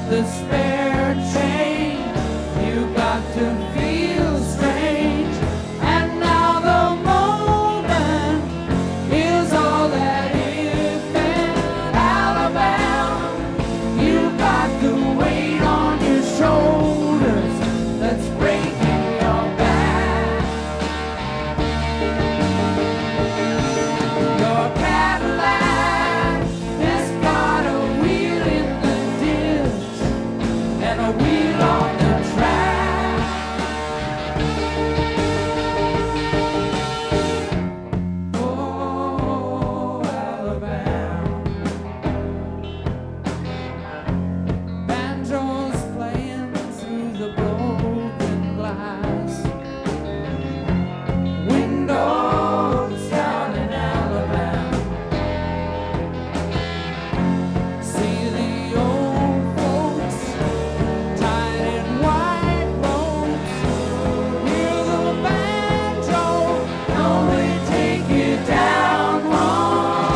the spare chain. You got to feel strange, and now the moment is all that if in Alabama. You got the weight on your shoulders that's breaking your back. Your Cadillac has got a wheel in the ditch and a wheel on the track. Oh, Alabama. Banjos playing through the broken glass. Windows down in Alabama. See the old folks tied in white robes. Hear the banjo only take you down home.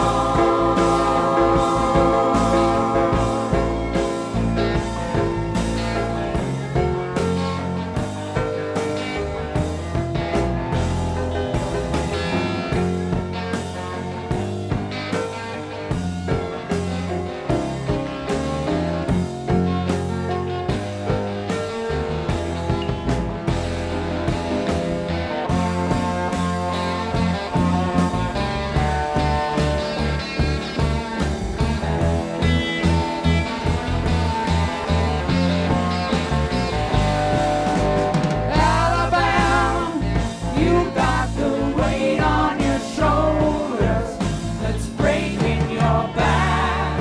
Alabama, you got the weight on your shoulders that's breaking your back.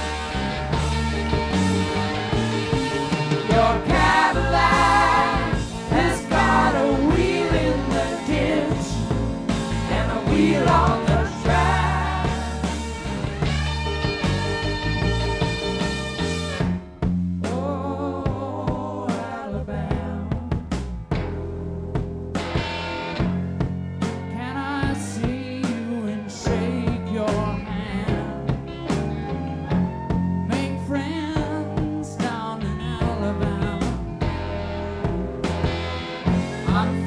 Your Cadillac has got a wheel in the ditch and a wheel on the track. Oh, Alabama. Can I see you and shake your hand? Make friends down in Alabama. I'm